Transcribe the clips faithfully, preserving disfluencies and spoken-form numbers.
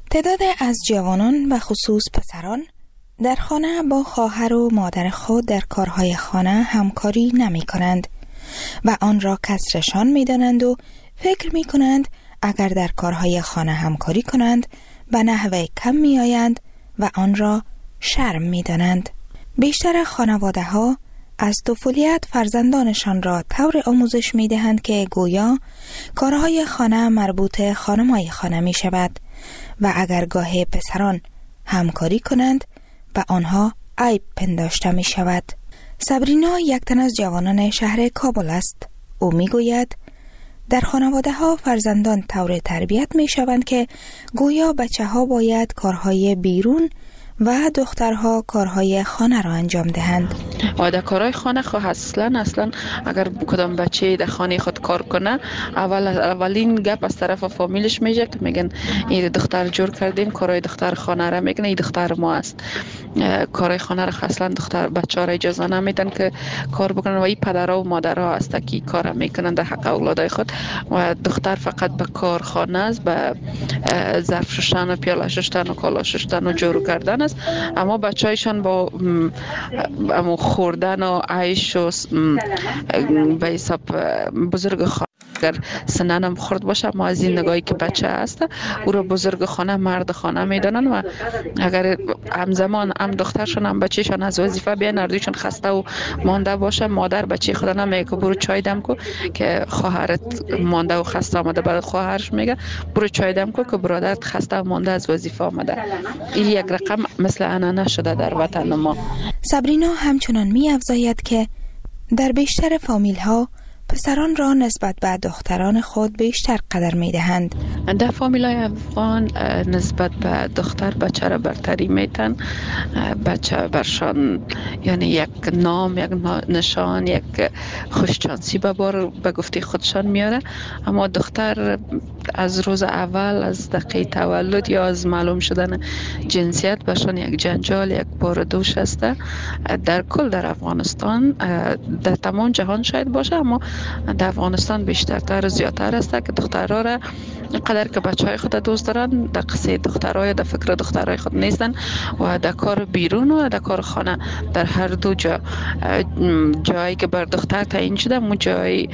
تعداد از جوانان و خصوص پسران در خانه با خواهر و مادر خود در کارهای خانه همکاری نمی کنند و آن را کسرشان می دانند و فکر می کنند اگر در کارهای خانه همکاری کنند به نحوه کم می آیند و آن را شرم می دانند. بیشتر خانواده ها از طفولیت فرزندانشان را طور آموزش می دهند که گویا کارهای خانه مربوط خانمای خانه می شود و اگر گاه پسران همکاری کنند و آنها عیب پنداشته می شود. صبرینا یک تن از جوانان شهر کابل است. او می گوید در خانواده ها فرزندان طور تربیت می شوند که گویا بچه ها باید کارهای بیرون و دخترها کارهای خانه را انجام دهند. و در کارهای خانه خود اصلا اصلا اگر کدام بچه در خانه خود کار کنه اول اولین گپ از طرف فامیلش میشه که میگن این دختر جور کردیم کارهای دختر خانه را میکنه، این دختر ما است. کارهای خانه را اصلا دختر بچه ها را اجازه نمیدن که کار بکنن و این پدرها و مادرها است که کار میکنن در حق اولادای خود و دختر فقط به کار خانه است، به ظرف شستن و پیاله شستن و کالا شستن و جارو کردن است. اما بچه‌هایشان با امو خوردن و عیش و به حساب بزرگ خانه اگر سنن هم خورد باشه اما از این نگاهی که بچه هست او را بزرگ خانه مرد خانه میدانن و اگر همزمان هم دخترشان هم بچهشان از وظیفه بیان اردویشان خسته و مانده باشه مادر بچه خدا نمیگه که برو چای دم کو که خواهرت مانده و خسته آمده، بعد خواهرش میگه برو چای دم کو که برادرت خسته و مانده از وظیفه آمده. این یک رقم مثل انانه شده در وطن ما. صبرینا همچنان می افزاید که در بیشتر فامیل ها پسران را نسبت به دختران خود بیشتر قدر می دهند. در فامیلای افغان نسبت به دختر بچه را برتری میتن. بچه برشان یعنی یک نام، یک نشان، یک خوششانسی به بار به گفته خودشان میاره. اما دختر از روز اول از دقیقه تولد یا از معلوم شدن جنسیت برشان یک جنجال، یک بار دوش است. در کل در افغانستان در تمام جهان شاید باشه اما در افغانستان بیشترتر و زیادتر است که دخترها را قدر که بچهای خود دوست دارن در قصه دخترها در فکر دخترهای خود نیستن و در کار بیرون و در کار خانه در هر دو جا جایی که بر دختر تعیین شده اون جای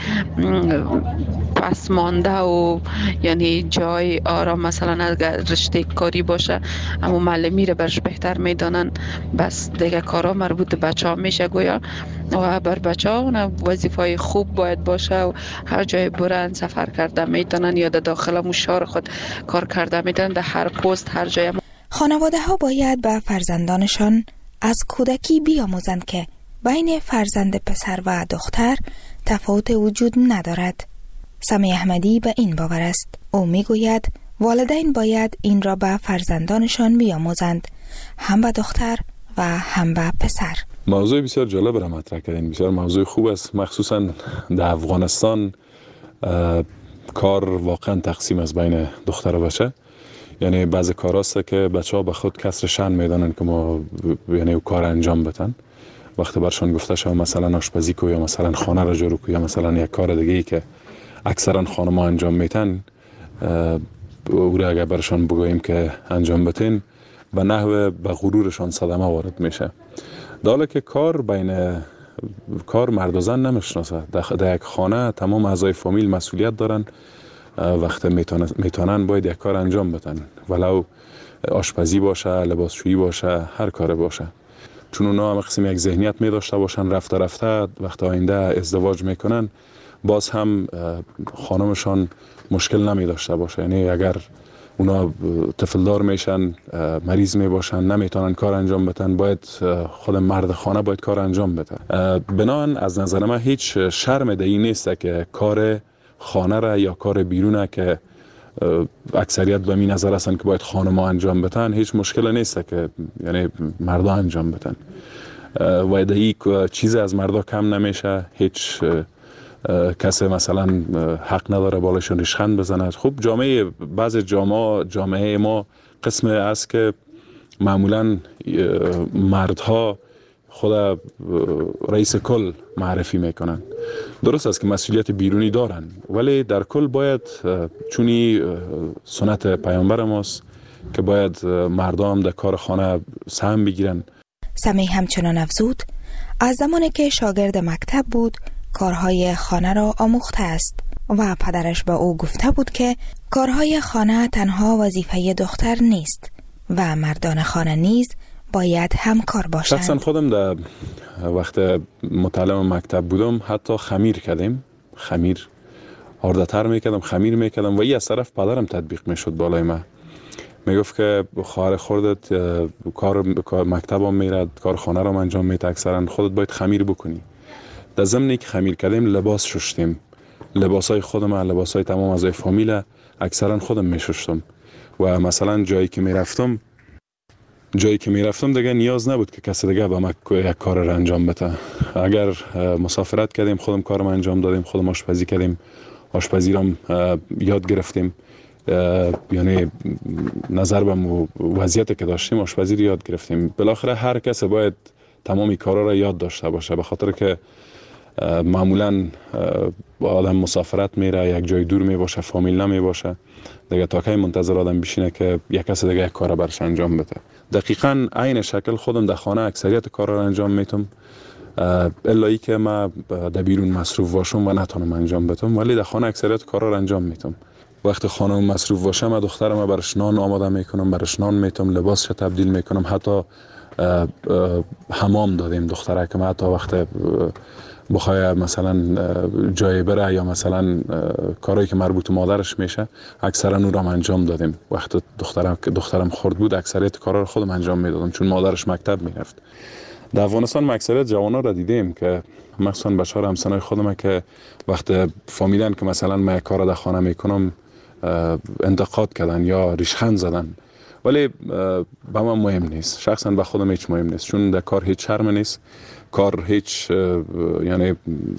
پس مانده و یعنی جای آرام، مثلا اگر رشته کاری باشه اما معلمی رو برش بهتر میدانن بس دیگه کارا مربوط به بچه ها میشه گویا و بر بچه ها اون وظیفه خوب باید باشه و هر جای برن سفر کرده میتونن یا در داخل شهر خود کار کرده میتونن در هر پست هر جای. خانواده ها باید به فرزندانشان از کودکی بیاموزند که بین فرزند پسر و دختر تفاوت وجود ندارد. سمی احمدی به این باور است. او میگوید والدین باید این را به فرزندانشان بیاموزند، هم به دختر و هم به پسر. موضوع بسیار جالب را مطرح کردین، بسیار موضوع خوب است. مخصوصا در افغانستان کار واقعا تقسیم از بین دختر و بچه. یعنی بعضی کار است که بچه ها به خود کسر شأن میدانن که ما یعنی کار انجام بدن. وقتی برشان گفته شد مثلا آشپزی کو یا مثلا خانه را جارو کو یا مثلا یک کار دیگه ای که اکثرا خانم‌ها انجام میتن او را اگر برشان بگوییم که انجام بتین به نحو به غرورشان صدمه وارد میشه. در حالی که کار بین کار مرد و زن نمیشناسه. در یک خانه تمام اعضای فامیل مسئولیت دارن، وقتی میتونن باید یک کار انجام بدن، ولو آشپزی باشه، لباسشویی باشه، هر کار باشه. چون اونا هم قسم یک ذهنیت می داشته باشن رفته رفته وقت آینده ازدواج میکنن باز هم خانمشان مشکل نمی داشته باشه. یعنی اگر اونا طفلدار میشن، مریض می باشن، نمیتونن کار انجام بدن، باید خود مرد خانه باید کار انجام بده. بنابراین از نظر من هیچ شرم دهی نیست که کار خانه را یا کار بیرونه که اکثریت به می نظر هستن که باید خانم‌ها انجام بدن، هیچ مشکل نیست که یعنی مردا انجام بدن و دهی چیز از مردا کم نمیشه. هیچ کسی مثلا حق نداره بالاشون ریشخند بزنه. خب جامعه بعض جامعه جامعه ما قسم است که معمولا مردها خود رئیس کل معرفی میکنن. درست است که مسئولیت بیرونی دارن ولی در کل باید چونی سنت پیامبر ماست که باید مردم در کار خانه سهم بگیرن. سمیع همچنان افزود از زمانی که شاگرد مکتب بود کارهای خانه را آموخته است و پدرش به او گفته بود که کارهای خانه تنها وظیفه دختر نیست و مردان خانه نیز باید همکار باشند. شخصا خودم در وقت متعلم مکتب بودم حتی خمیر کردیم، خمیر آرده تر میکردم، خمیر میکردم و این از طرف پدرم تطبیق میشد بالای من. میگفت که خواهر خودت کار مکتب هم میرد، کار خانه رو انجام میده، اکثرا خودت باید خمیر بکنی. در ضمنی که خمیر کردیم لباس شستیم، لباسای خودم، لباسای تمام از فامیل اکثرا خودم میشستم و مثلا جایی که میرفتم جایی که میرفتم دیگه نیاز نبود که کسی دیگه به من یک کار را انجام بده. اگر مسافرت کردیم خودم کارم انجام دادیم، خودم آشپزی کردیم، آشپزی را یاد گرفتیم، یعنی نظر به وضعیتی که داشتیم آشپزی رو یاد گرفتیم. بالاخره هر کس باید تمامی کارا را یاد داشته باشه، به خاطر که معمولا آدم مسافرت میره، یک جای دور می باشه، فامیل نمی باشه دیگه، تا کی منتظر آدم بشینه که یک کس دیگه یک کار برش انجام بده. دقیقاً عین شکل خودم در خانه اکثریت کارا را انجام میتم، الا ای که ما در بیرون مصروف باشم و نتونم انجام بدم، ولی در خانه اکثریت کارا را انجام میتم. وقتی خانم مصروف باشه من دخترم برش نان آماده میکنم، برش نان میتم، لباسش تبدیل میکنم، حتی حمام دادیم دختره که حتی وقت بخوای مثلا جای بره یا مثلا کارهایی که مربوط مادرش میشه اکثرا اون را انجام دادیم. وقت دخترم که دخترم خرد بود اکثریت کارا رو خودم انجام میدادم چون مادرش مکتب میرفت. در افغانستان اکثریت جوانا را دیدیم که مخصوصا بچه‌ها همسنای خودم که وقت فهمیدن که مثلا من کار در خانه میکنم انتقاد کردن یا ریشخند زدن، ولی به من مهم نیست، شخصا به خودم هیچ مهم نیست، چون در کار هیچ شرم نیست، کار هیچ یعنی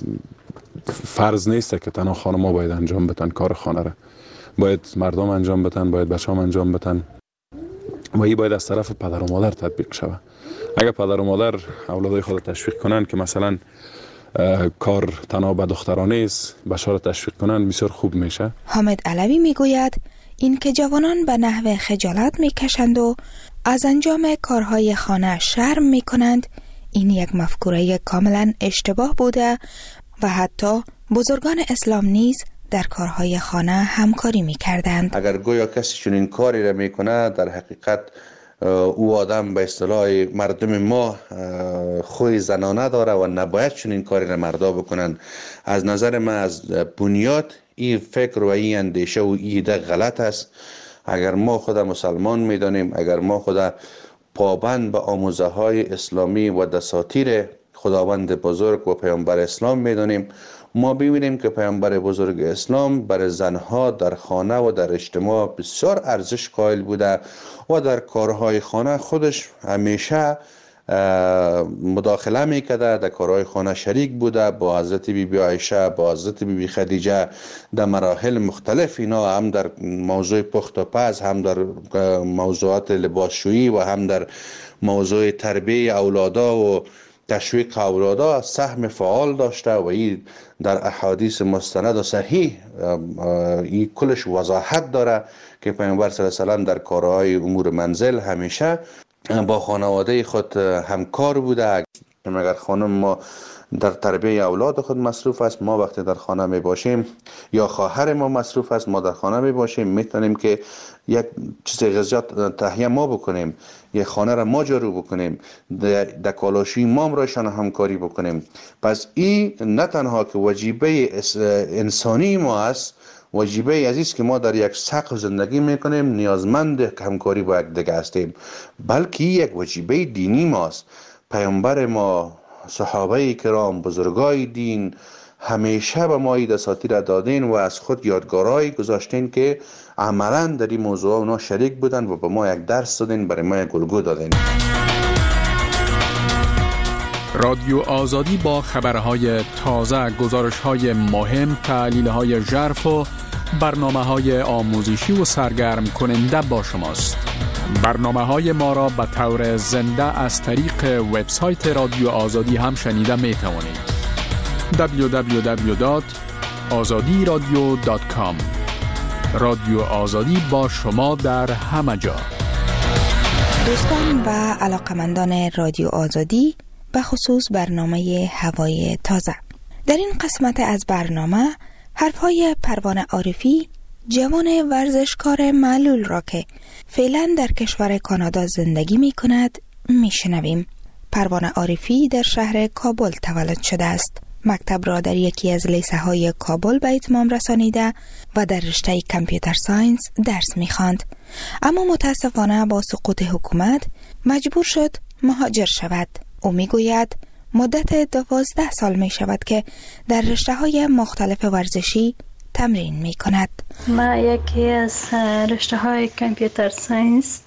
فرض نیست که تنها خانم‌ها باید انجام بدن کار خانه را، باید مردم انجام بدن، باید بچه‌ها انجام بدن و این باید از طرف پدر و مادر تطبیق شود. اگر پدر و مادر اولادای خود تشویق کنن که مثلا کار تنها به دخترانه است، بچه‌ها را تشویق کنن، بسیار خوب میشه. حامد علوی میگوید این که جوانان به نحو خجالت میکشند و از انجام کارهای خانه شرم میکنند، این یک مفکوره کاملا اشتباه بوده و حتی بزرگان اسلام نیز در کارهای خانه همکاری میکردند. اگر گویا کسی چون این کاری را میکنه، در حقیقت او آدم به اصطلاح مردم ما خوی زنانه داره و نباید چون این کاری را مردا بکنن. از نظر من از بنیاد این فکر و این اندیشه و ایده غلط است. اگر ما خدا مسلمان میدانیم، اگر ما خدا پابند به آموزه های اسلامی و دساتیر خداوند بزرگ و پیامبر اسلام میدانیم، ما ببینیم که پیامبر بزرگ اسلام برای زنها در خانه و در اجتماع بسیار ارزش قائل بوده و در کارهای خانه خودش همیشه مداخله میکرده، در کارهای خانه شریک بوده. با حضرت بی بی عایشه، با حضرت بی بی خدیجه در مراحل مختلف، اینا هم در موضوع پخت و پز، هم در موضوعات لباسشویی و هم در موضوع تربیه اولادا و تشویق اولادا سهم فعال داشته و این در احادیث مستند و صحیح این کلش وضاحت داره که پیامبر صلی الله علیه و سلم در کارهای امور منزل همیشه با خانواده خود همکار بوده. اگر خانم ما در تربیه اولاد خود مصروف است، ما وقتی در خانه می باشیم یا خواهر ما مصروف است، ما در خانه می باشیم، میتونیم که یک چیز غذات تهیه ما بکنیم، یک خانه را ما جارو بکنیم، در کالاشوی ما رایشان همکاری بکنیم. پس این نه تنها که وجیبه انسانی ما است، وجیبه عزیز که ما در یک سقف زندگی میکنیم، نیازمند همکاری با یک دیگه هستیم، بلکه یک وجیبه دینی ماست. پیامبر ما، صحابه کرام، بزرگای دین همیشه به ما دساتیر دادین و از خود یادگارایی گذاشتین که عملا در این موضوع اونا شریک بودن و به ما یک درس دادین، برای ما یک الگو دادین. رادیو آزادی با خبرهای تازه، گزارش‌های مهم، تحلیل‌های ژرف و برنامه‌های آموزشی و سرگرم کننده با شماست. برنامه‌های ما را به طور زنده از طریق وبسایت رادیو آزادی هم شنیده می‌توانید. دبلیو دبلیو دبلیو دات آزادی رادیو دات کام. رادیو آزادی با شما در همه جا. دوستان و علاقمندان رادیو آزادی، به خصوص برنامه هوای تازه، در این قسمت از برنامه حرفهای پروانه عارفی، جوان ورزشکار معلول را که فعلا در کشور کانادا زندگی می کند می شنویم. پروانه عارفی در شهر کابل تولد شده است. مکتب را در یکی از لیسه های کابل به اتمام رسانیده و در رشته کامپیوتر ساینس درس می خواند. اما متاسفانه با سقوط حکومت مجبور شد مهاجر شود. او می گوید مدت دوازده سال می شود که در رشته های مختلف ورزشی تمرین می کند. ما یکی از رشته های کامپیوتر ساینس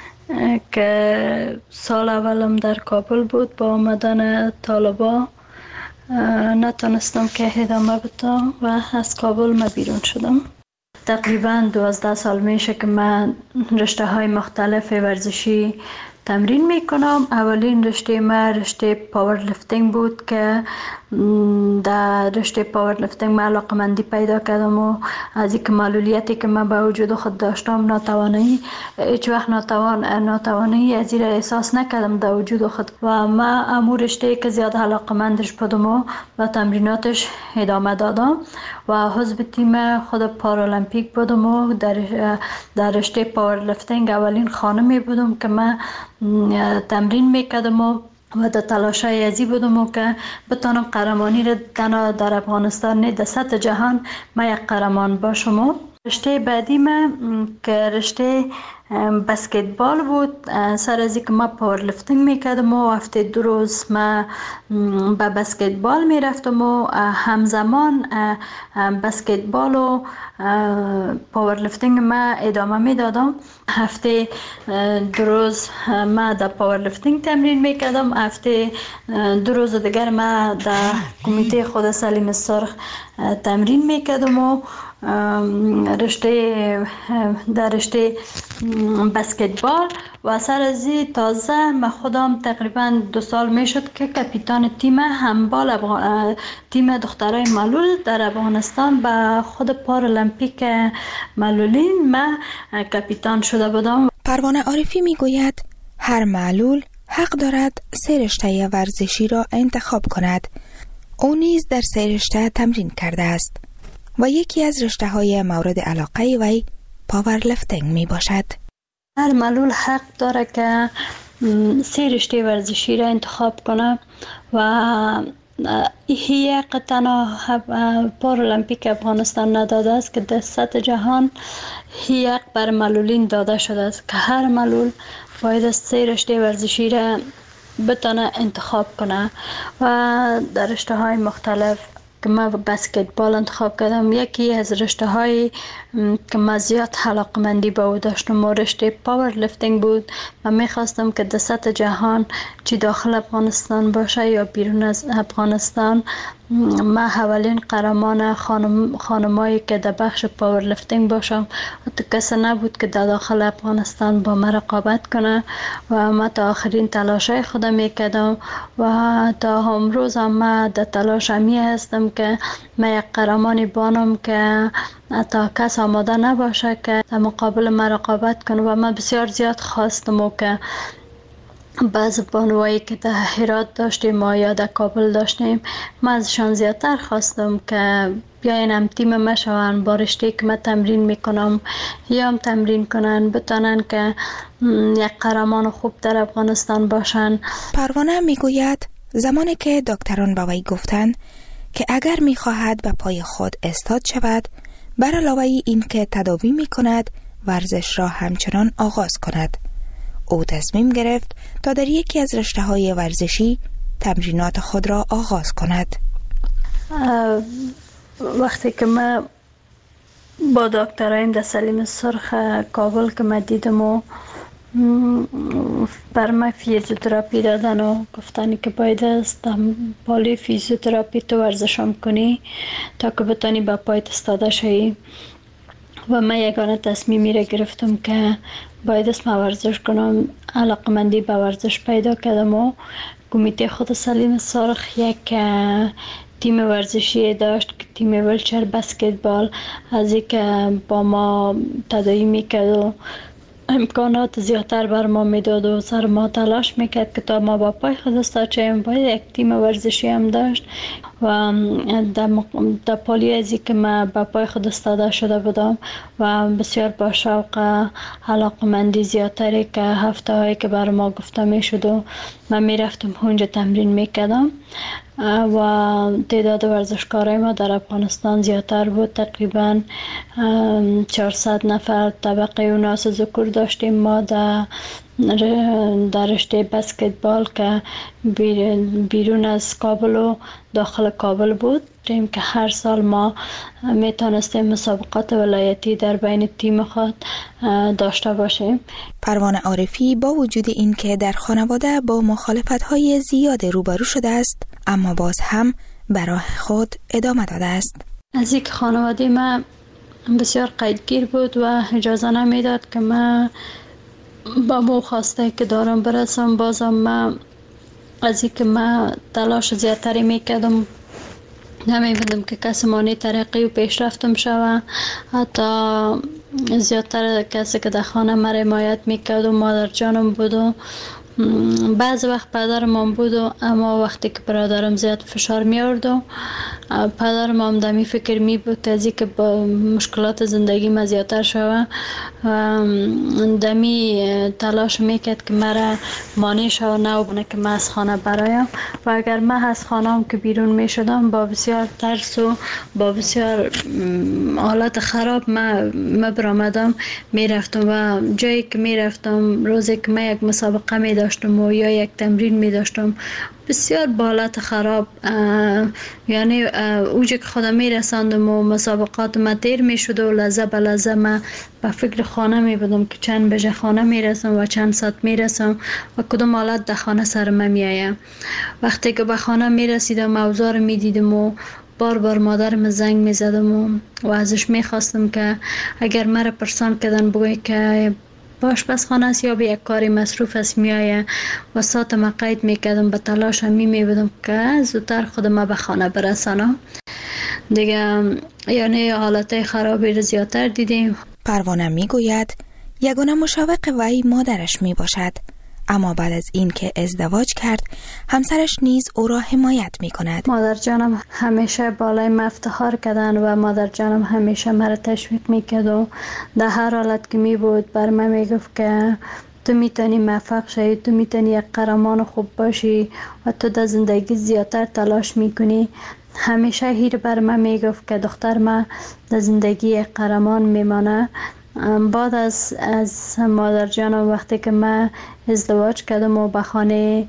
که سال اولم در کابل بود، با آمدن طالبا نتونستم که ادامه بدم و از کابل ما بیرون شدم. تقریبا دوازده سال میشه که من رشته های مختلف ورزشی تمرین میکنم. اولین رشته ما رشته پاور لفتینگ بود که در رشته پاور لفتینگ من علاقمندی پیدا کردم و از یک معلولیتی که من به وجود خود داشتم، ناتوانی، هیچ وقت ناتوان ناتوانی از این احساس نکردم در وجود خود و من امور رشته که زیاد علاقمندش بودم و با تمریناتش ادامه دادم و حزب تیم خود پارالمپیک بودم و در در رشته پاور لفتینگ اولین خانمی بودم که من تمرین میکردم و و در تلاشای ازی بودم و که بتانم قهرمانی را تنها در افغانستان نه در سطح جهان ما یک قهرمان باشم. رشته بعدی من که رشته بسکتبال بود. سر از اینکه ما پاور لفتینگ میکردم و هفته دو روز ما به بسکتبال میرفتم و همزمان بسکتبال و پاور لفتینگ ما ادامه میدادم. هفته دو روز ما در پاور لفتینگ تمرین میکردم، هفته دو روز دیگر ما در کمیته خود سلیم سرخ تمرین میکردم و رشته در رشته بسکتبال و سر از این تازه من خودم تقریبا دو سال میشد که کاپیتان تیم هندبال افغان... تیم دخترای معلول در افغانستان به خود پارالمپیک معلولین من کاپیتان شده بودم. پروانه عارفی میگوید هر معلول حق دارد سه رشته ورزشی را انتخاب کند. او نیز در سه رشته تمرین کرده است و یکی از رشته های مورد علاقه وی پاور لفتینگ می باشد. هر معلول حق داره که سه رشته ورزشی را انتخاب کنه و این تنها پارالمپیک افغانستان نداده است که در سطح جهان این حق بر معلولین داده شده است که هر معلول باید سه رشته ورزشی را بتونه انتخاب کنه و در رشته های مختلف که من بسکتبال انتخاب کردم. یکی از رشته های که من زیاد علاقمندی به او داشتم و رشته پاور لفتینگ بود. من میخواستم که در سطح جهان چی داخل افغانستان باشه یا بیرون از افغانستان من اولین قهرمان خانم خانمایی که در بخش پاور لفتینگ باشم. کسی نبود که در داخل افغانستان با من رقابت کنه و من تا آخرین تلاشای خودم میکردم و تا امروز هم من در تلاش همی هستم که من یک قهرمانی بانم که تا کس آماده نباشه که در مقابل من رقابت کنه و من بسیار زیاد خواستم و که بعض بانوایی که در هرات داشتیم ما یا در کابل داشتیم من ازشان زیادتر خواستم که بیاین هم تیم ما شوند، با رشته که من تمرین میکنم یا هم تمرین کنن، بتانن که یک قهرمان خوب در افغانستان باشن. پروانه میگوید زمانی که دکتران به وی گفتند که اگر میخواهد به پای خود استاد شود، بر علاوه این که تداوی میکند ورزش را همچنان آغاز کند. او تصمیم گرفت تا در یکی از رشته های ورزشی تمرینات خود را آغاز کند. وقتی که من با دکترایم در سلیم سرخ کابل که من دیدم و بر من فیزیوتراپی دادن و گفتن که باید است بالی فیزیوتراپی تو ورزشم کنی تا که بتانی با پایت استاده شوی و من یگانه تصمیمی را گرفتم که باید است من ورزش کنم. علاقمندی به ورزش پیدا کردم و کمیته خود سلیم سرخ یک تیم ورزشی داشت که تیم ویلچر بسکتبال، از اینکه با ما تداوی میکرد و امکانات زیادتر بر ما میداد و سر ما تلاش میکرد که تا ما با پای خود استاد باید یک تیم ورزشی هم داشت و در پالی ازی که ما با پای خود استاده شده بودم و بسیار با شوق علاقمندی زیادتری که هفته هایی که بر ما گفته میشد و من میرفتم اونجا تمرین میکردم و تعداد ورزشکارای ما در افغانستان زیادتر بود. تقریبا چهارصد نفر طبقه اوناس ذکور داشتیم ما در در رشته بسکتبال که بیرون از کابل و داخل کابل بود که هر سال ما میتونستیم مسابقات ولایتی در بین تیم خود داشته باشیم. پروانه عارفی با وجود این که در خانواده با مخالفت‌های زیاد روبرو شده است، اما باز هم به راه خود ادامه داده است. از یک خانواده ما بسیار قیدگیر بود و اجازه نمیداد که من با مو خواسته که دارم برسم. بازم من از این که من تلاش زیادتری میکردم نمی‌بودم که کسی مانی ترقی و پیشرفتم شوه. حتی زیادتر کسی که در خانه من حمایت میکرد و مادر جانم بود و بعض وقت پدرم هم بود و اما وقتی که برادرم زیاد فشار می آورد و پدرم هم دمی فکر می بود از اینکه با مشکلات زندگی ما زیادتر شوه دمی تلاش میکرد که مرا مانع شوه نه بونه که من از خانه برایم و اگر من از خانه هم که بیرون می شدم با بسیار ترس و با بسیار حالت خراب من ما برآمدم می رفتم و جایی که می رفتم روزی که من یک مسابقه می داشتم و یا یک تمرین می داشتم بسیار بالات خراب یعنی اوجه که خودم می رساندم و مسابقات ما دیر می شد و لحظه به لحظه من به فکر خانه می بودم که چند بجه خانه می رسم و چند ساعت می رسم و کدام حالت در خانه سر من می آیم. وقتی که به خانه می رسیدم اوضاع می دیدم و بار بار مادرم زنگ می زدم و, و ازش می خواستم که اگر مرا پرسان کردن بگوی که آشپزخانه است یا به یک کاری مصروف است میایه و ساعت ما قید میکردم به تلاش می میبودم که زودتر خودم به خانه برسانم دیگه. یعنی حالت خرابی رو زیادتر دیدیم. پروانه میگوید یگانه مشوق وی مادرش می باشد، اما بعد از این که ازدواج کرد همسرش نیز او را حمایت می کند. مادر جانم همیشه بالای من افتخار کردن و مادر جانم همیشه مرا تشویق می کرد و در هر حالت که می بود بر من می گفت که تو میتونی موفق شی، تو میتونی یک قهرمان خوب باشی و تو در زندگی زیادتر تلاش میکنی. همیشه هیر بر من می گفت که دختر من در زندگی یک قهرمان میمانه. بعد از از مادر جانم وقتی که من ازدواج کردم و به خانه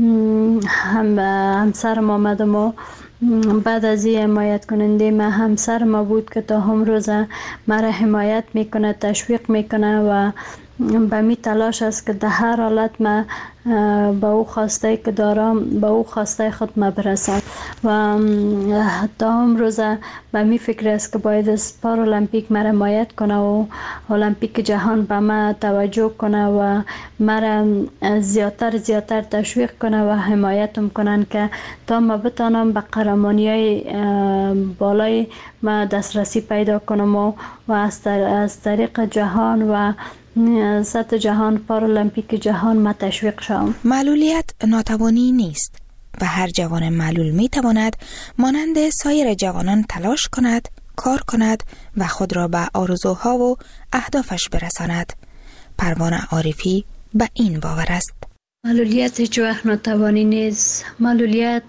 هم همسرم آمدم و بعد از این حمایت کننده من همسر ما بود که تا هم روزه مرا حمایت میکنه، تشویق میکنه و به می تلاش است که در هر حالت من با او خواسته که دارم با او خواسته خود ما برسم و تا هم روزه به می فکر است که باید از پارالمپیک مرا حمایت کنه و المپیک جهان به ما توجه کنه و مرا زیادتر زیادتر تشویق کنه و حمایتم کنن که تا ما بتانم به قهرمانی‌های بالای ما دسترسی پیدا کنم و, و از, از طریق جهان و سطح جهان پارالمپیک جهان ما تشویق شوم. معلولیت ناتوانی نیست و هر جوان معلول می تواند مانند سایر جوانان تلاش کند، کار کند و خود را به آرزوها و اهدافش برساند. پروانه عارفی به این باور است. معلولیت هیچ وقت ناتوانی نیست. معلولیت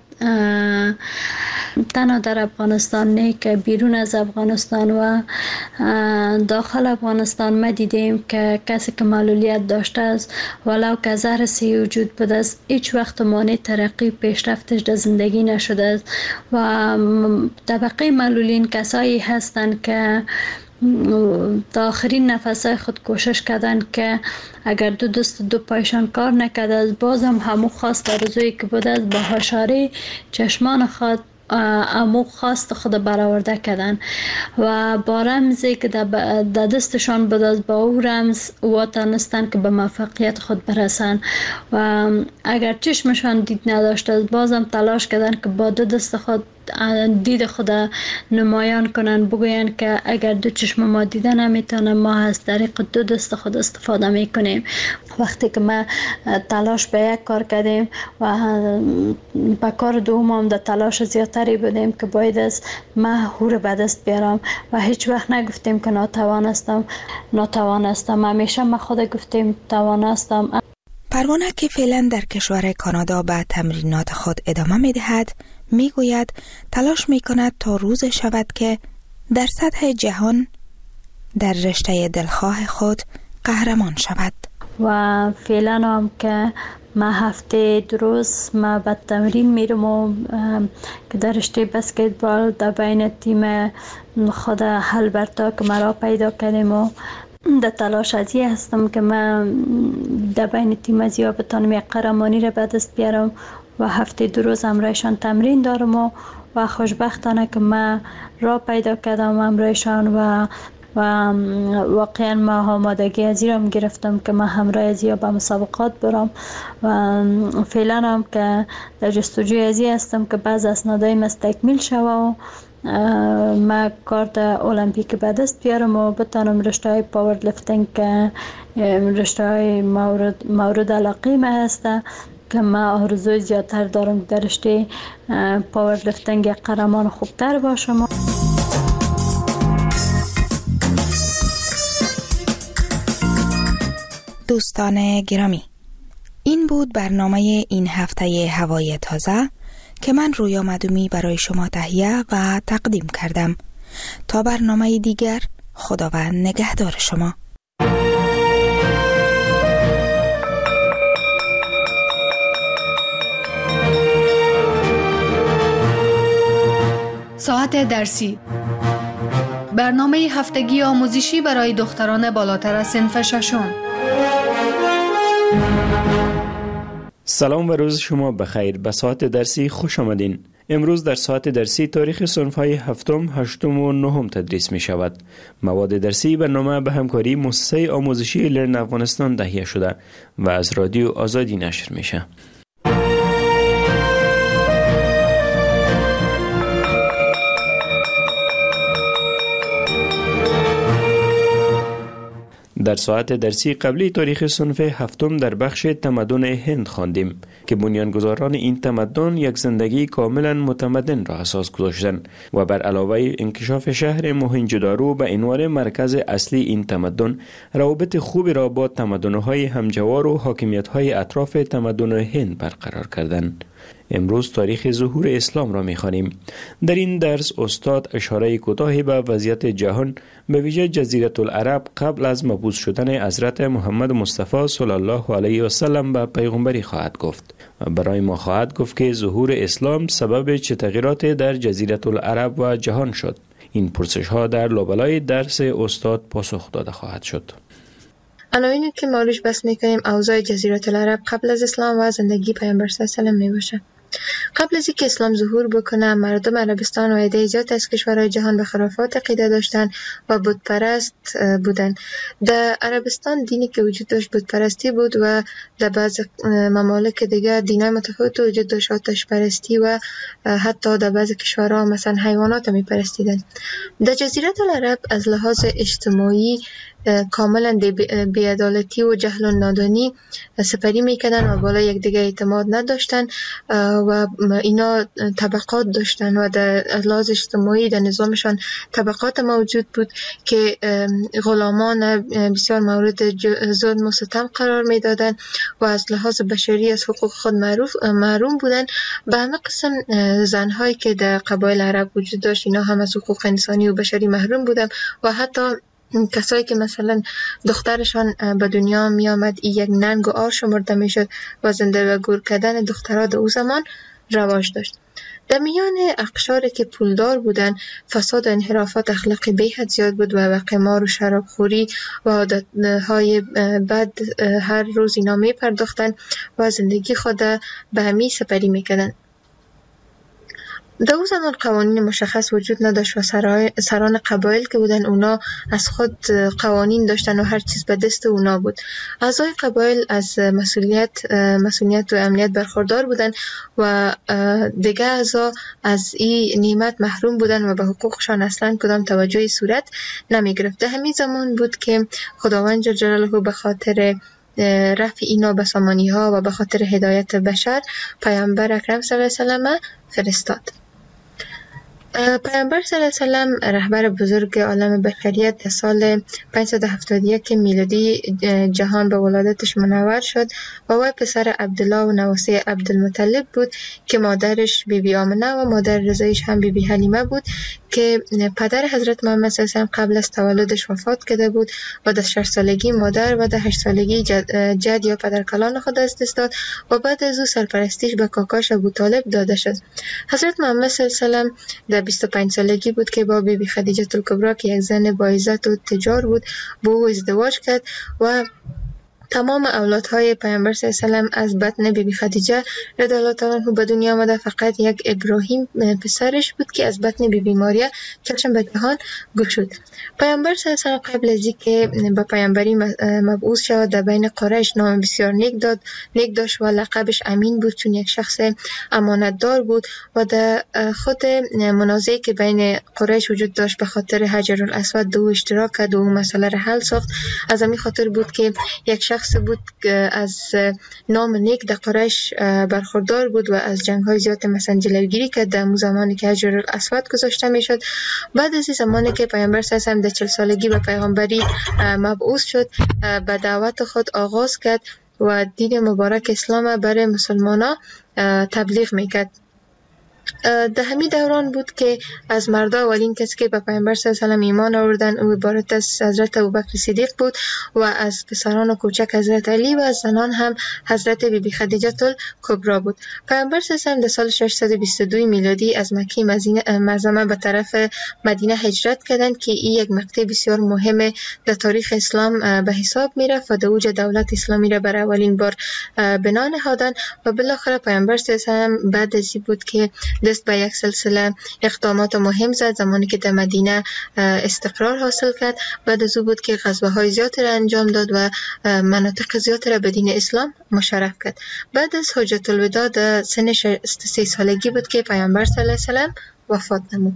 تنها در افغانستان نه که بیرون از افغانستان و داخل افغانستان ما دیدیم که کسی که معلولیت داشته است ولو که زهر سی وجود بوده است هیچ وقت مانع ترقی پیشرفتش در زندگی نشده است و طبقه معلولین کسایی هستند که تا آخرین نفسای خود کوشش کردن که اگر دو دست دو پایشان کار نکرده است بازم همو خواست آرزویی که بوده است با هشاری چشمان خود امو خواست خود برآورده کردن و با رمزی که در دستشان بود است با او رمز واتانستن که به موفقیت خود برسن و اگر چشمشان دید نداشته است بازم تلاش کردن که با دو دست خود دید خود نمایان کنن، بگوین که اگر دو چشم ما دیده نمیتونه، ما از طریق دو دست خود استفاده میکنیم. وقتی که ما تلاش به یک کار کردیم و به کار دوم هم در تلاش زیادتری بودیم که باید از ما هور به دست بیارم و هیچ وقت نگفتیم که ناتوانستم ناتوانستم همیشه ما خود گفتیم توانستم. پروانه که فعلا در کشور کانادا به تمرینات خود ادامه می دهد، می گوید تلاش می کند تا روز شود که در سطح جهان در رشته دلخواه خود قهرمان شود. و فعلا هم که ما هفته دو روز ما به تمرین میرم و که در رشته بسکتبال در بین تیم خود هلبرتا که مرا پیدا کردیم و در تلاش ازی هستم که من در بین تیم ازی بتانم یک قهرمانی را به دست بیارم و هفته دو روز همراهشان تمرین دارم و, و خوشبختانه که من را پیدا کردم همراهشان و و واقعا ما آمادگی ازی را گرفتم که من همراه ازی به مسابقات برم و فعلا هم که در جستجوی ازی هستم که بعض اسنادای مستکمیل شوه و ما کارت المپیک به دست بیارم و بتانم رشته های پاور لفتینگ که رشته های مورد, مورد علاقه ما هسته که ما آرزوی زیادتر دارم در رشته پاور لفتینگ یک قهرمان خوبتر باشم. دوستان گرامی، این بود برنامه این هفته هوای تازه که من رویا مدومی برای شما تهیه و تقدیم کردم. تا برنامه دیگر، خداوند نگهدار شما. ساعت درسی، برنامه هفتگی آموزشی برای دختران بالاتر از صنف ششم. سلام و روز شما بخیر. به ساعت درسی خوش آمدین. امروز در ساعت درسی تاریخ صنف‌های هفتم، هشتم و نهم تدریس می شود. مواد درسی برنامه به همکاری مؤسسه آموزشی لرن افغانستان تهیه شده و از رادیو آزادی نشر میشه. در ساعت درسی قبلی تاریخ صنف هفتم در بخش تمدن هند خواندیم که بنیانگذاران این تمدن یک زندگی کاملا متمدن را اساس گذاشتند و بر علاوه انکشاف شهر موهنجودارو به عنوان مرکز اصلی این تمدن، روابط خوبی را با تمدن‌های همجوار و حاکمیت‌های اطراف تمدن هند برقرار کردند. امروز تاریخ ظهور اسلام را می‌خوانیم. در این درس استاد اشاره کوتاهی به وضعیت جهان، به ویژه جزیره العرب قبل از مبعوث شدن حضرت محمد مصطفی صلی الله علیه و سلم به پیغمبری خواهد گفت و برای ما خواهد گفت که ظهور اسلام سبب چه تغییرات در جزیره العرب و جهان شد. این پرسش‌ها در لابلای درس استاد پاسخ داده خواهد شد. عناوینی که ما روش بحث می‌کنیم اوضاع جزیره العرب قبل از اسلام و زندگی پیامبر صلی الله علیه و سلم میباشه. قبل از اینکه اسلام ظهور بکنه، مردم عربستان و عده زیاد از کشورهای جهان به خرافات عقیده داشتن و بت پرست بودن. در عربستان دینی که وجود داشت بت پرستی بود و در بعض ممالک دیگه دینای متفاوت وجود داشت، آتش پرستی و حتی در بعض کشورها مثلا حیوانات می پرستیدن. در جزیره العرب از لحاظ اجتماعی کاملا بی‌عدالتی و جهل و نادانی سپری میکردن و بالا یک دیگه اعتماد نداشتن و اینا طبقات داشتن و در لحاظ اجتماعی در نظامشان طبقات موجود بود که غلامان بسیار مورد ظلم و ستم قرار میدادن و از لحاظ بشری از حقوق خود معروف محروم بودن. به همه قسم زنهایی که در قبایل عرب وجود داشت اینا هم از حقوق انسانی و بشری محروم بودن و حتی کسایی که مثلا دخترشان به دنیا می آمد ای یک ننگ و آر شمرده می شد و زنده و گور کردن دخترها در او زمان رواج داشت. در میان اقشاری که پولدار بودن فساد و انحرافات اخلاقی به حد زیاد بود و قمار و شرابخوری و عادتهای بد هر روز اینا می پرداختن و زندگی خود به همی سپری می کردن. در اون زمان قوانین مشخص وجود نداشت و سران قبایل که بودن اونا از خود قوانین داشتن و هر چیز به دست اونا بود. اعضای قبایل از مسئولیت مسئولیت و امنیت برخوردار بودن و دیگه اعضا از این نعمت محروم بودن و به حقوقشان اصلا کدام توجهی صورت نمی گرفت. همین زمان بود که خداوند جل جلاله به خاطر رفع اینا به سامانی ها و به خاطر هدایت بشر پیامبر اکرم صلی الله علیه و سلم فرستاد. پیامبر صلی الله علیه و سلم رهبر بزرگ عالم بشریت در سال پانصد و هفتاد و یک میلادی جهان به ولادتش منور شد و وی پسر عبدالله و نواسه عبدالمطلب بود که مادرش بی بی آمنه و مادر رضایش هم بی بی حلیمه بود که پدر حضرت محمد صلی الله علیه و سلم قبل از تولدش وفات کرده بود و در شش سالگی مادر و در هشت سالگی جد, جد یا پدرکلان خود از دست داد و بعد از او سرپرستیش به کاکاش ابوطالب داده شد. حضرت محمد صلی الله علیه و سلم در بیست و پنج سالگی بود که با بی بی خدیجه الکبری که یک زن با عزت و تجار بود با او ازدواج کرد و تمام اولادهای پیامبر صلی الله علیه و سلم از بطن بی بی خدیجه رضی الله تعالی عنها به دنیا آمده. فقط یک ابراهیم پسرش بود که از بطن بی بی ماریا چشم به جهان گشود. پیامبر صلی الله علیه و سلم قبل از اینکه به پیامبری مبعوث شود در بین قریش نام بسیار نیک داد نیک داشت و لقبش امین بود چون یک شخص امانتدار بود و در خود منازعی که بین قریش وجود داشت به خاطر حجر الاسود دو اشتراک کرد و اون مسئله را حل ساخت. از همین خاطر بود که یک شخص بود که از نام نیک در قریش برخوردار بود و از جنگ های زیاد مثلا جلوگیری کرد در زمانی که حجر الاسود گذاشته میشد. بعد از این زمانی که پیامبر صلی الله علیه و سلم در چهل سالگی به پیغمبری مبعوث شد به دعوت خود آغاز کرد و دین مبارک اسلام برای مسلمانان تبلیغ میکرد. در همین دوران بود که از مردا اولین کسی که به پیامبر صلی الله علیه و سلم ایمان آوردن او عبارت از حضرت ابوبکر صدیق بود و از پسران و کوچک حضرت علی و از زنان هم حضرت بی بی خدیجه الکبری بود. پیامبر صلی الله علیه و سلم در سال ششصد و بیست و دو میلادی از مکه معظمه به طرف مدینه هجرت کردند که این یک مقطع بسیار مهم در تاریخ اسلام به حساب میرفت و در اوج دولت اسلامی را برای اولین بار بنا نهادند و بالاخره پیامبر صلی الله علیه و سلم بعد از این بود که دست به یک سلسله اقدامات مهم زد. زمانی که در مدینه استقرار حاصل کرد بعد از او بود که غزوه های زیادی را انجام داد و مناطق زیادی را به دین اسلام مشرف کرد. بعد از حجت الوداع در سن شصت و سه سالگی بود که پیامبر صلی الله علیه و سلم وفات نمود.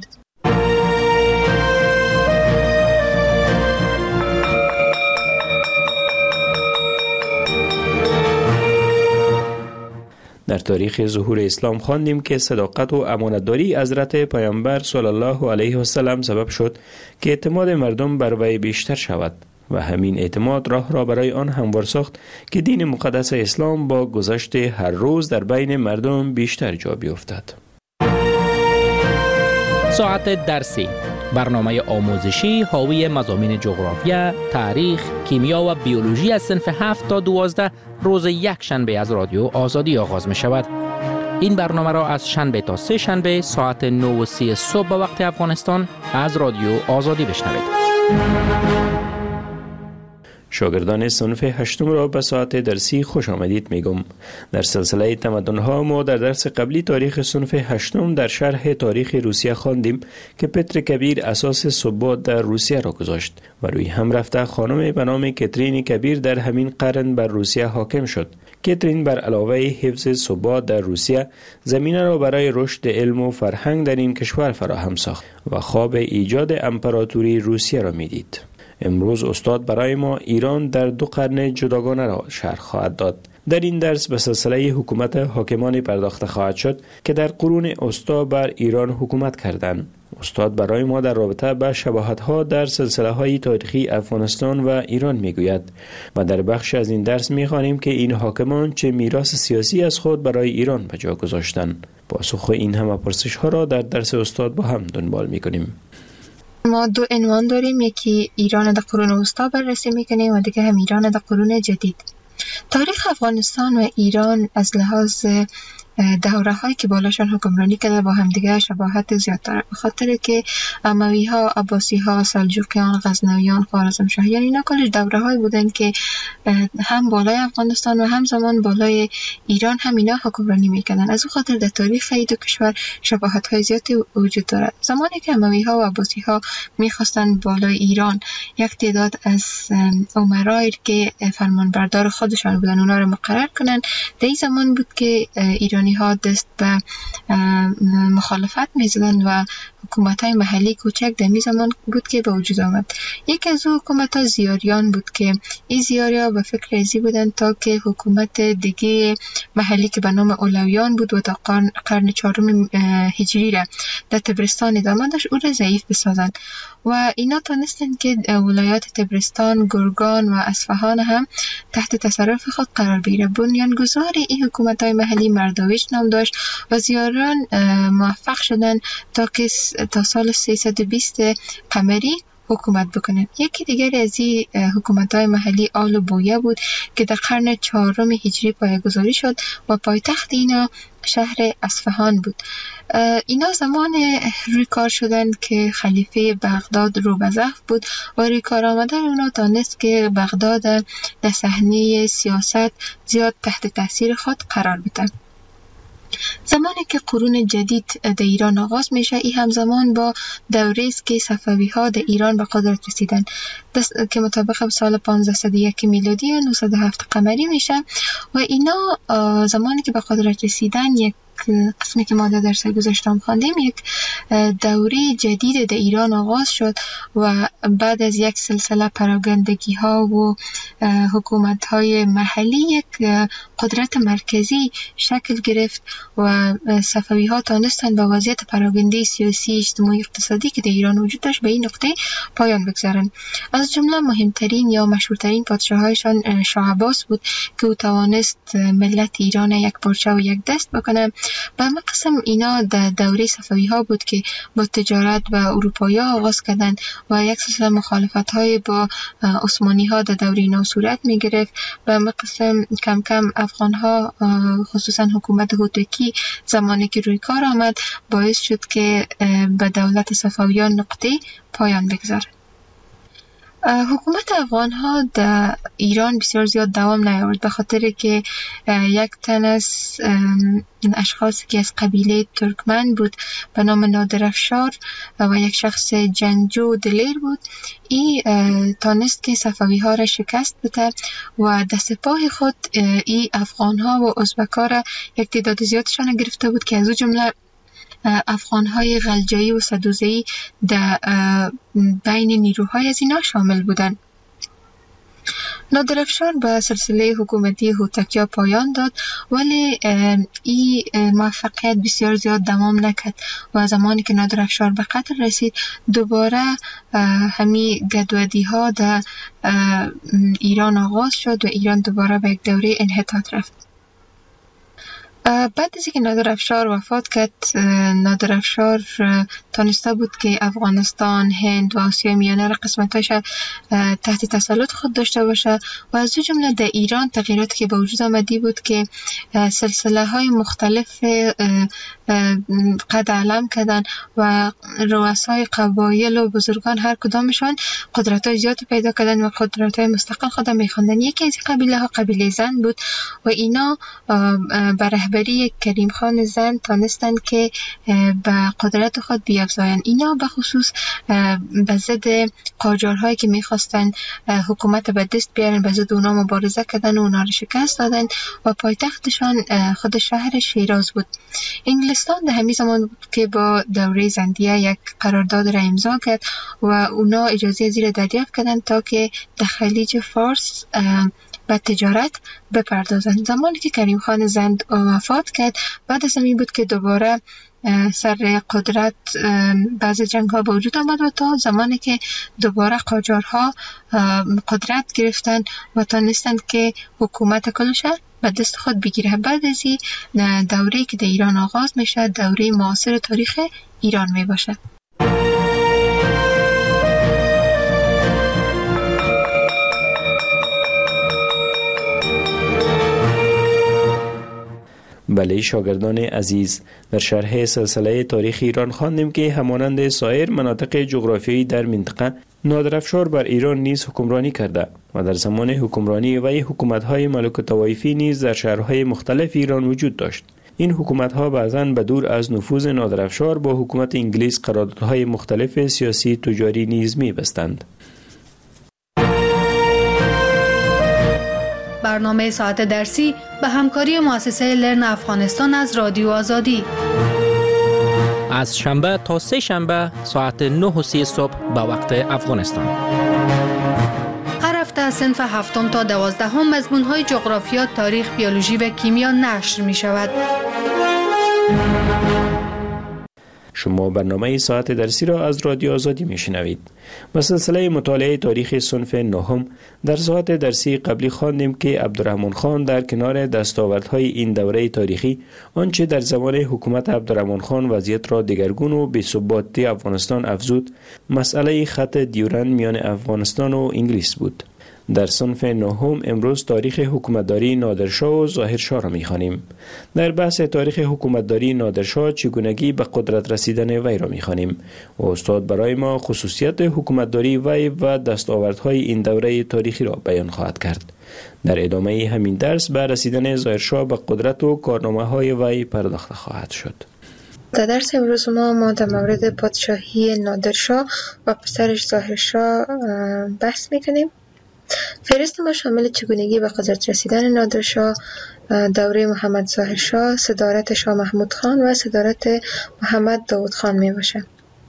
در تاریخ ظهور اسلام خواندیم که صداقت و امانتداری حضرت پیامبر صلی الله علیه و سلم سبب شد که اعتماد مردم بر وی بیشتر شود و همین اعتماد راه را برای آن هموار ساخت که دین مقدس اسلام با گذشت هر روز در بین مردم بیشتر جا بیفتد. ساعت درسی، برنامه آموزشی حاوی مضامین جغرافیا، تاریخ، کیمیا و بیولوژی از صنف هفت تا دوازده روز یک شنبه از رادیو آزادی آغاز می شود. این برنامه را از شنبه تا سه شنبه ساعت نه و سی صبح به وقت افغانستان از رادیو آزادی بشنوید. شاگردان صنف هشتم را به ساعت درسی خوش آمدید میگم. در سلسله تمدن‌ها ما در درس قبلی تاریخ صنف هشتم در شرح تاریخ روسیه خواندیم که پتر کبیر اساس ثبات در روسیه را گذاشت و روی هم رفته خانم به نام کاترین کبیر در همین قرن بر روسیه حاکم شد. کاترین بر علاوه حفظ ثبات در روسیه زمینه را برای رشد علم و فرهنگ در این کشور فراهم ساخت و خواب ایجاد امپراتوری روسیه را میدید. امروز استاد برای ما ایران در دو قرن جداگانه را شرح خواهد داد. در این درس به سلسله حکومت حاکمان پرداخته خواهد شد که در قرون وسطی بر ایران حکومت کردند. استاد برای ما در رابطه با شباهت‌ها در سلسله های تاریخی افغانستان و ایران میگوید و در بخش از این درس می‌خوانیم که این حاکمان چه میراث سیاسی از خود برای ایران به جا گذاشتند. پاسخ این همه پرسش‌ها را در درس استاد با هم دنبال می‌کنیم. ما دو عنوان داریم، یکی ایران در قرون وسطی بررسی میکنیم و دیگه هم ایران در قرون جدید. تاریخ افغانستان و ایران از لحاظ دوره هایی که بالاشان حکمرانی کرده با همدیگه شباهت زیاد داره، به خاطر که اموی ها، عباسی ها، سلجوقیان، غزنویان، خوارزمشاهیان اینا کلش دوره های بودن که هم بالای افغانستان و هم زمان بالای ایران هم اینا حکمرانی میکردن. از اون خاطر در تاریخ این دو کشور شباهت های زیادی وجود دارد. زمانی که اموی ها و عباسی ها میخواستن بالای ایران یک تعداد از امرای که فرمانبردار خودشان بودن اونا رو مقرر کنن، در این زمان بود که ایرانی ها دست به مخالفت میزدن و حکومت های محلی کوچک در این زمان بود که به وجود آمد. یک از او حکومت ها زیاریان بود که این زیاری ها به فکر ازی بودن تا که حکومت دیگه محلی که به نام اولویان بود و تا قرن, قرن چهارم هجری را در تبرستان ادامه داشت او را ضعیف بسازن و اینا تانستن که ولایات تبرستان، گرگان و اصفهان هم تحت تصرف خود قرار بگیره. بنیانگذار این حکومت های محلی مرداویچ نام داشت و زیاران موفق شدن تا که تا سال سیصد و بیست قمری حکومت بکنه. یکی دیگر از این حکومت های محلی آل و بویه بود که در قرن چهارم هجری پایه‌گذاری شد و پایتخت اینا شهر اصفهان بود. اینا زمان روی کار شدن که خلیفه بغداد رو به ضعف بود و روی کار آمدن اونا تانست که بغداد در صحنه سیاست زیاد تحت تاثیر خود قرار بده. زمانی که قرون جدید در ایران آغاز میشه، این همزمان با دوره است که صفوی ها در ایران به قدرت رسیدن که مطابق سال پانزده صد و یک میلادی و نهصد و هفت قمری میشه و اینا زمانی که به قدرت رسیدن یک قسمی که ما در درس گذشتم خواندیم یک دوره جدید در ایران آغاز شد و بعد از یک سلسله پراگندگی ها و حکومت های محلی یک قدرت مرکزی شکل گرفت و صفوی ها تانستن با وضعیت پراگنده سیاسی، اجتماعی، اقتصادی که در ایران وجود داشت به این نقطه پایان بگذارن. از جمله مهمترین یا مشهورترین پادشاهایشان شاه عباس بود که او توانست ملت ایران یک پارچه و یک دست بکنه. به همه قسم اینا در دوره صفوی ها بود که با تجارت با اروپایی ها آغاز کردن و یک سلسله مخالفت های با عثمانی ها در دوره اینا صورت می گرفت. به همه قسم کم کم افغان ها خصوصا حکومت هوتکی زمانی که روی کار آمد باعث شد که به دولت صفویان نقطه پایان بگذاره. حکومت افغان ها در ایران بسیار زیاد دوام نیاورد به خاطر که یک تن از اشخاصی که از قبیله ترکمن بود به نام نادرافشار و یک شخص جنگجو دلیر بود، این تانست که صفوی ها را شکست بده و در سپاه خود این افغان ها و ازبک ها را یک تعداد زیادشان گرفته بود که از او جمله افغان‌های غلجایی و سدوزی در بین نیروهای از اینا شامل بودند. نادرافشار به سلسله حکومتی هوتکیا پایان داد ولی این موفقیت بسیار زیاد دوام نکرد و زمانی که نادرافشار به قتل رسید دوباره همین گدودی ها در ایران آغاز شد و ایران دوباره به یک دوره انحطاط رفت. بعد از اینکه نادرافشار وفات کرد، نادرافشار تانسته بود که افغانستان، هند و آسیای میانه را قسمتاش تحت تسلط خود داشته باشه و از جمله در ایران تغییراتی که به وجود آمدی بود که سلسله های مختلف قد علم کردن و رؤسای قبایل و بزرگان هر کدامشان قدرت های زیادی پیدا کردن و قدرت های مستقل خود میخواندن. یکی از این قبیله ها قبیله زن بود و اینا بر رهبری کریم خان زن تانستن که به قدرت خود بیافزاین. اینا به خصوص به ضد قاجارهایی که میخواستن حکومت به دست بیارن به ضد اونا مبارزه کردن و اونا رو شکست دادن و پایتختشان خود شهر شیراز بود. انگلستان در همین زمان بود که با دوره زندیه یک قرارداد را امضا کرد و اونا اجازه زیر دریافت کردن تا که در خلیج فارس به تجارت بپردازند. زمانی که کریم خان زند وفات کرد بعد از این بود که دوباره سر قدرت بعض جنگ ها به وجود آمد و تا زمانی که دوباره قاجارها قدرت گرفتن و تانستند که حکومت کلش به دست خود بگیره. بعد از این دوره که در ایران آغاز میشه دوره معاصر تاریخ ایران می باشه. ولی شاگردان عزیز در شرح سلسله تاریخ ایران خواندیم که همانند سایر مناطق جغرافیایی در منطقه نادرافشار بر ایران نیز حکمرانی کرده و در زمان حکمرانی وی حکومت‌های ملوک طوایفی نیز در شهرهای مختلف ایران وجود داشت. این حکومت‌ها بعضاً به دور از نفوذ نادرافشار با حکومت انگلیس قراردادهای مختلف سیاسی تجاری نیز می‌بستند. برنامه ساعت درسی به همکاری مؤسسه لرن افغانستان از رادیو آزادی از شنبه تا سه شنبه ساعت نه و سی صبح به وقت افغانستان. هر هفته از صنف هفتم تا دوازدهم مضمون‌های جغرافیا، تاریخ، بیولوژی و کیمیا نشر می‌شود. شما برنامه ساعت درسی را از رادیو آزادی میشنوید. با سلسله مطالعه تاریخ صنف نهم در ساعت درسی قبلی خواندیم که عبدالرحمن خان در کنار دستاوردهای این دوره تاریخی آنچه در زمان حکومت عبدالرحمن خان وضعیت را دگرگون و بی‌ثباتی افغانستان افزود، مسئله خط دیورند میان افغانستان و انگلیس بود. در صنف نهم امروز تاریخ حکومتداری نادرشاه و ظاهرشاه را می‌خوانیم. در بحث تاریخ حکومتداری نادرشاه چگونگی به قدرت رسیدن وی را می‌خوانیم و استاد برای ما خصوصیت حکومتداری وی و دستاوردهای این دوره تاریخی را بیان خواهد کرد. در ادامه همین درس به رسیدن ظاهرشاه به قدرت و کارنامه‌های وی پرداخته خواهد شد. در درس امروز ما ما در مورد پادشاهی نادرشاه و پسرش ظاهرشاه بحث می‌کنیم. فهرست ما شامل چگونگی به قدرت رسیدن نادرشاه، دوره محمد ظاهرشاه، صدارت شاه محمود خان و صدارت محمد داود خان می باشه.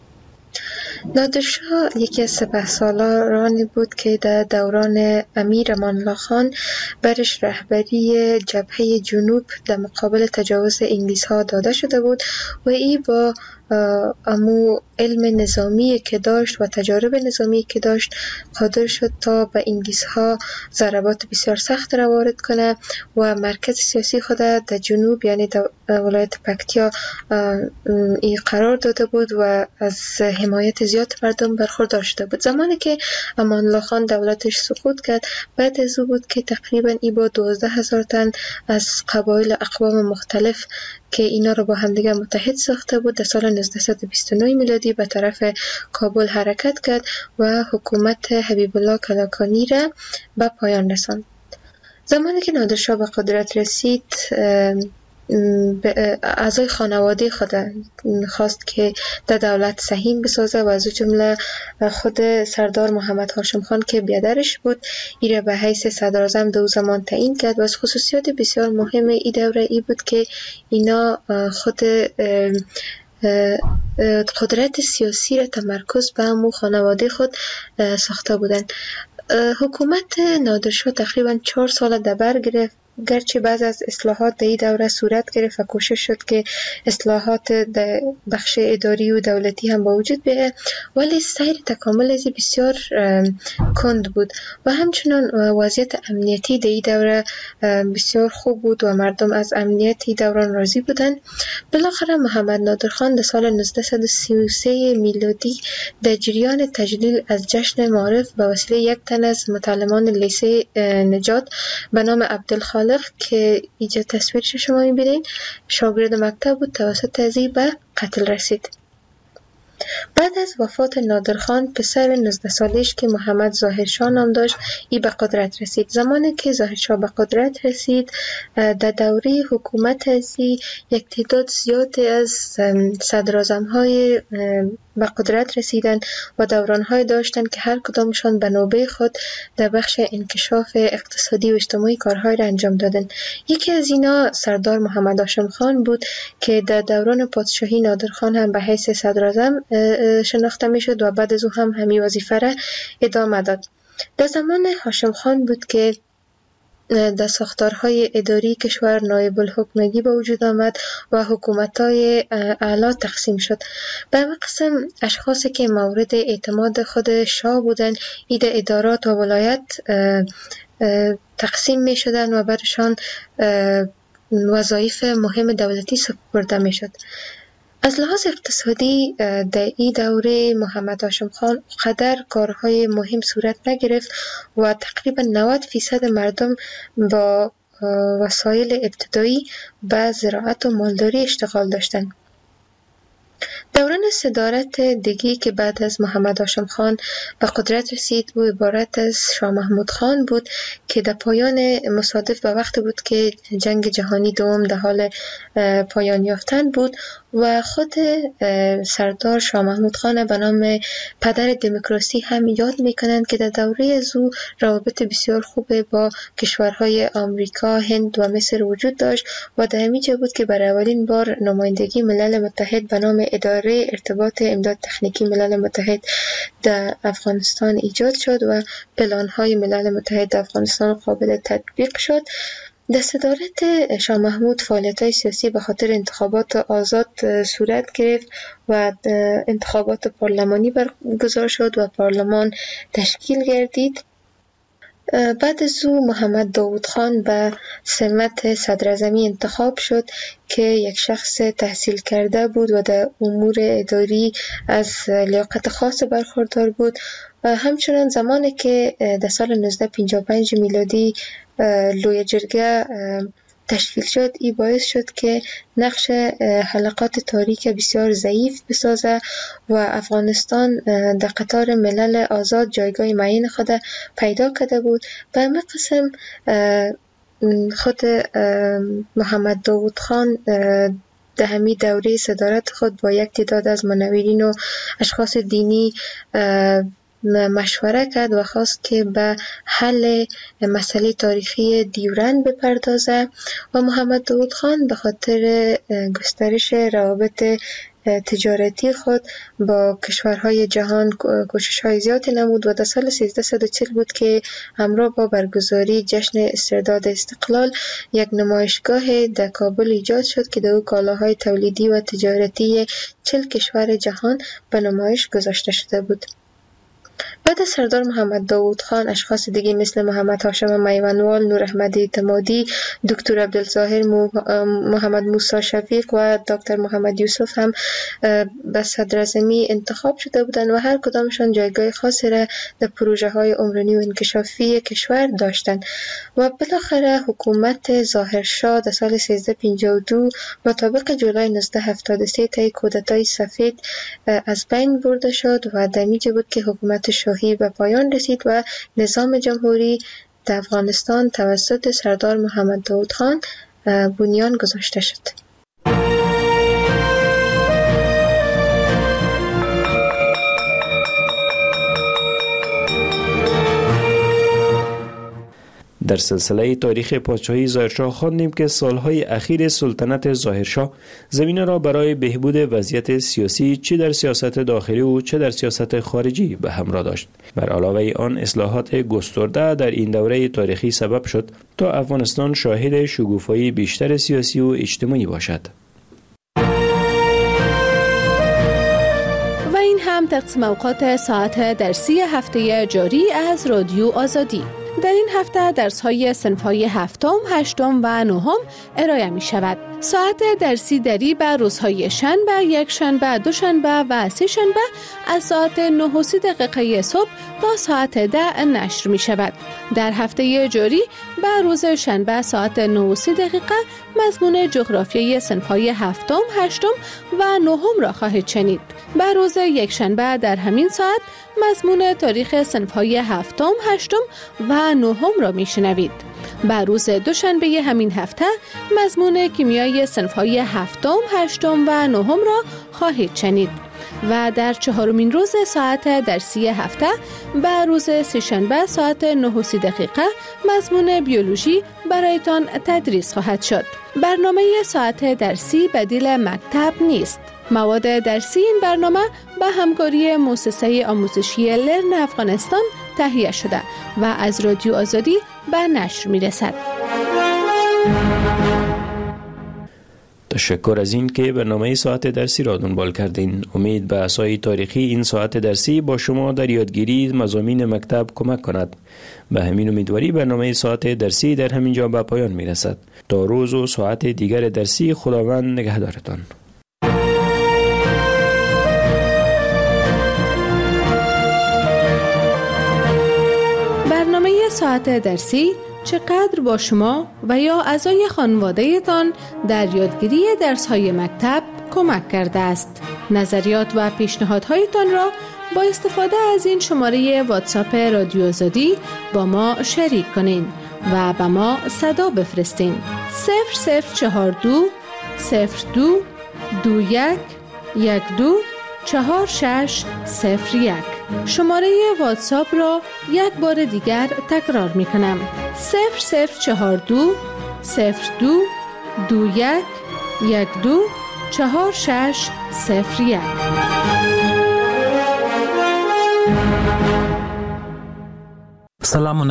نادرشاه یکی از سپهسالارانی بود که در دوران امیر امان الله خان برش رهبری جبهه جنوب در مقابل تجاوز انگلیس ها داده شده بود و ای با امو علم نظامی که داشت و تجارب نظامی که داشت قادر شد تا به انگلیس ها ضربات بسیار سخت را وارد کنه و مرکز سیاسی خود در جنوب یعنی در ولایت پکتیا ای قرار داده بود و از حمایت زیاد مردم برخوردار شده بود. زمانی که امان الله خان دولتش سقوط کرد، بعد از او بود که تقریبا ای با دوازده هزار تن از قبایل اقوام مختلف که اینا رو با همدیگه متحد ساخته بود در سال نوزده بیست و نه میلادی به طرف کابل حرکت کرد و حکومت حبیب الله کلاکانی را به پایان رساند. زمانی که نادرشاه به قدرت رسید، اعضای خانواده خود خواست که در دولت سهیم بسازه و از جمله خود سردار محمد هاشم خان که بیادرش بود ایره به حیث صدراعظم دو زمان تعیین کرد و از خصوصیات بسیار مهم ای دوره ای بود که اینا خود قدرت سیاسی را تمرکز به همون خانواده خود ساخته بودند. حکومت نادرشاه تقریبا چهار سال در بر گرفت، گرچه بعض از اصلاحات در این دوره صورت گرفت و کوشش شد که اصلاحات در بخش اداری و دولتی هم با وجود بیاید، ولی سیر تکامل از بسیار کند بود و همچنان وضعیت امنیتی در این دوره بسیار خوب بود و مردم از امنیت این دوران راضی بودند. بالاخره محمد نادرخان در سال نوزده سی و سه میلادی در جریان تجلیل از جشن معارف به وسیله یک تن از متعلمان لیسه نجات به نام عبدالخالق که اینجا تصویرش شما میبینید شاگرد مکتب بود، توسط ازی به قتل رسید. بعد از وفات نادرخان پسر نوزده سالش که محمد ظاهرشاه نام داشت ای به قدرت رسید. زمانی که ظاهرشاه به قدرت رسید در دوره حکومت ازی یک تعداد زیادی از صدراعظم‌های به قدرت رسیدن و دوران‌های داشتن که هر کدامشان به نوبه خود در بخش انکشاف اقتصادی و اجتماعی کارهای را انجام دادن. یکی از اینا سردار محمد هاشم خان بود که در دوران پادشاهی نادرخان هم به حیث صدراعظم شناخته میشد و بعد از او هم همین وظیفه را ادامه داد. در زمان هاشم خان بود که در ساختارهای اداری کشور نایب الحکومگی به وجود آمد و حکومت‌های اعلی تقسیم شد. به همه قسم اشخاصی که مورد اعتماد خود شاه بودند اید ادارات و ولایت تقسیم می شدند و برشان وظایف مهم دولتی سپرده می شد. از لحاظ اقتصادی در این دوره محمد هاشم خان قدر کارهای مهم صورت نگرفت و تقریبا نود فیصد مردم با وسایل ابتدایی به زراعت و مالداری اشتغال داشتند. دوران صدارت دیگی که بعد از محمد هاشم خان به قدرت رسید او عبارت از شاه محمود خان بود که در پایان مصادف به وقت بود که جنگ جهانی دوم در حال پایان یافتن بود و خود سردار شاه محمود خان به نام پدر دموکراسی هم یاد میکنند که در دوره از او روابط بسیار خوب با کشورهای آمریکا، هند و مصر وجود داشت و در همین جا بود که برای اولین بار نمایندگی ملل متحد به نام اداره ارتباط امداد تکنیکی ملل متحد در افغانستان ایجاد شد و پلان‌های ملل متحد در افغانستان قابل تطبیق شد. در صدارت شاه محمود فعالیت‌های سیاسی به خاطر انتخابات آزاد صورت گرفت و انتخابات پارلمانی برگزار شد و پارلمان تشکیل گردید. بعد از او محمد داود خان به سمت صدراعظمی انتخاب شد که یک شخص تحصیل کرده بود و در امور اداری از لیاقت خاص برخوردار بود. همچنان زمانی که در سال نوزده پنجاه و پنج میلادی لوی جرگه تشکیل شد، این باعث شد که نقش حلقات تاریک بسیار ضعیف بسازه و افغانستان در قطار ملل آزاد جایگاه معین خود پیدا کرده بود. به همین قسم خود محمد داود خان در همین دوره صدارت خود با یک تعداد از منورین و اشخاص دینی مشوره کرد و خواست که به حل مسئله تاریخی دیورند بپردازه و محمد داود خان به خاطر گسترش روابط تجارتی خود با کشورهای جهان کوشش‌های زیادی نمود و در سال سیزده و چهل بود که همراه با برگزاری جشن استرداد استقلال یک نمایشگاه در کابل ایجاد شد که در او کالاهای تولیدی و تجارتی چهل کشور جهان به نمایش گذاشته شده بود. بعد از سردار محمد داود خان اشخاص دیگه مثل محمد هاشم میوانوال، نور احمد اعتمادی، دکتر عبدالظاهر محمد موسی شفیق و دکتر محمد یوسف هم به صدراعظمی انتخاب شده بودند و هر کدامشان جایگاه خاصی را در پروژه های عمرانی و انکشافی کشور داشتند و بالاخره حکومت ظاهرشاه در سال سیزده پنجاه و دو مطابق جولای نوزده هفتاد و سه طی کودتای سفید از بین برده شد و در اینجا بود که حکومت شاهی به پایان رسید و نظام جمهوری در افغانستان توسط سردار محمد داود خان بنیان گذاشته شد. در سلسله تاریخ پادشاهی ظاهرشاه خواندیم که سالهای اخیر سلطنت ظاهرشاه زمینه را برای بهبود وضعیت سیاسی چه در سیاست داخلی و چه در سیاست خارجی به همراه داشت. بر علاوه آن اصلاحات گسترده در این دوره تاریخی سبب شد تا افغانستان شاهد شکوفایی بیشتر سیاسی و اجتماعی باشد. و این هم تقسیم اوقات ساعت درسی هفته جاری از رادیو آزادی. در این هفته درس‌های صنف‌های هفتم، هشتم و نهم ارائه می شود. ساعت درسی دری به روزهای شنبه، یک شنبه، دو شنبه و سه شنبه از ساعت نه و سی دقیقه صبح تا ساعت ده نشر می شود. در هفته جاری به روز شنبه ساعت نه و سی دقیقه مضمون جغرافیای صنف‌های هفتم، هشتم و نهم را خواهید شنید. به روز یک شنبه در همین ساعت مضمون تاریخ صنف‌های هفتم، هشتم و نهم را میشنوید. به روز دوشنبه همین هفته مضمون کیمیای صنف‌های هفتم، هشتم و نهم را خواهید شنید. و در چهارمین روز ساعت درسی هفته به روز سه‌شنبه ساعت نه و سی دقیقه مضمون بیولوژی برایتان تدریس خواهد شد. برنامه ساعت درسی بدیل مکتب نیست. مواد درسی این برنامه به همکاری مؤسسه آموزشی لرن افغانستان تهیه شده و از رادیو آزادی به نشر می رسد. تشکر از این که برنامه ساعت درسی را دنبال کردین. امید به اسای تاریخی این ساعت درسی با شما در یادگیری مضامین مکتب کمک کند. به همین امیدواری برنامه ساعت درسی در همین جا به پایان می رسد. تا روز و ساعت دیگر درسی خداوند نگهدارتان. برنامه ساعت درسی چقدر با شما و یا اعضای خانواده‌تان در یادگیری درس‌های مکتب کمک کرده است. نظریات و پیشنهادهایتان را با استفاده از این شماره واتساپ رادیو آزادی با ما شریک کنین و به ما صدا بفرستین. صفر صفر چهار دو صفر دو دو یک یک دو چهار شش صفر یک. شماره واتساپ را یک بار دیگر تکرار می کنم. صفر صفر چهار دو صفر دو دو یک یک دو چهار شش صفر یک. سلام